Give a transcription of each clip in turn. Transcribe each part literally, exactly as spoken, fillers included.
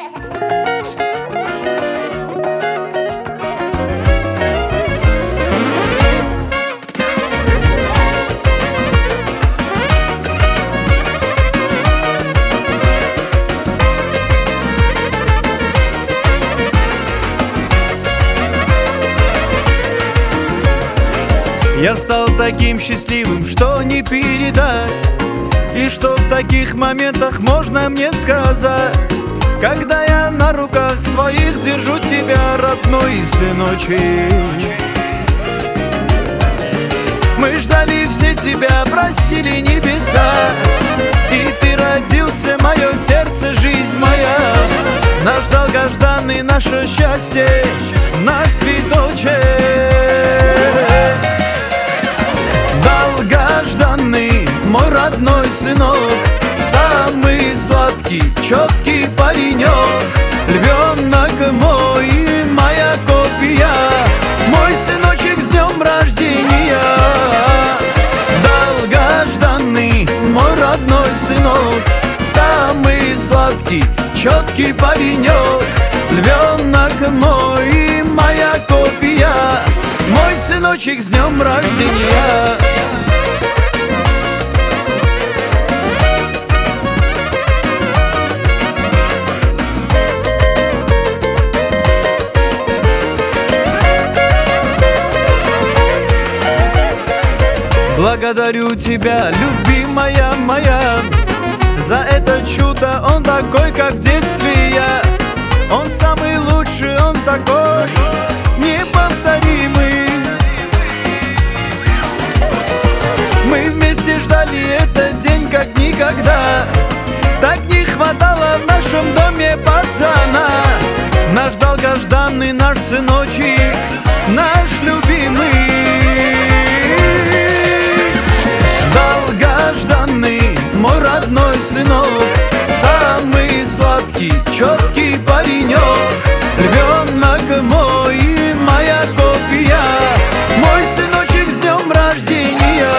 Я стал таким счастливым, что не передать. И что в таких моментах можно мне сказать, когда я на руках своих держу тебя, родной сыночек. Мы ждали все тебя, просили небеса, и ты родился, мое сердце, жизнь моя. Наш долгожданный, наше счастье, наш цветочек. Долгожданный, мой родной сынок, самый сладкий, четкий паренек. Львенок мой, моя копия, мой сыночек, с днем рождения. Долгожданный, мой родной сынок, самый сладкий, четкий паренек. Львенок мой, моя копия, мой сыночек, с днем рождения. Благодарю тебя, любимая моя, за это чудо. Он такой, как в детстве я. Он самый лучший, он такой неповторимый. Мы вместе ждали этот день, как никогда. Так не хватало в нашем доме пацана. Наш долгожданный, наш сыночек, наш любимый. Долгожданный, мой родной сынок, самый сладкий, четкий паренек. Львенок мой, моя копия, мой сыночек, с днем рождения.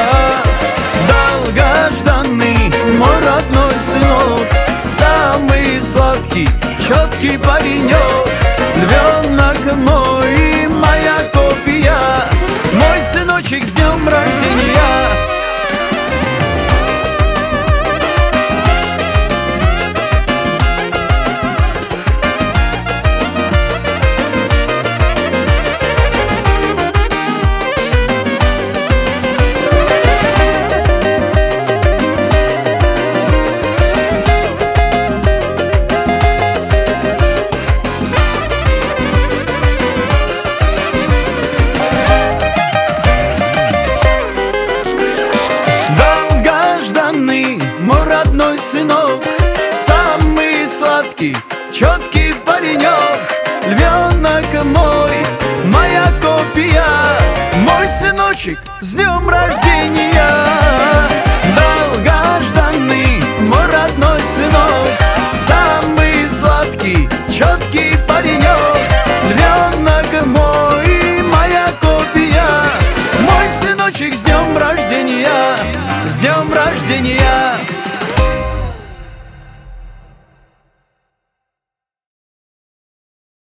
Долгожданный, мой родной сынок, самый сладкий, четкий паренек. Львенок мой, моя копия, мой сыночек, с днем рождения. Мой родной сынок, самый сладкий, четкий паренек. Львенок мой, моя копия, мой сыночек, с днем рождения.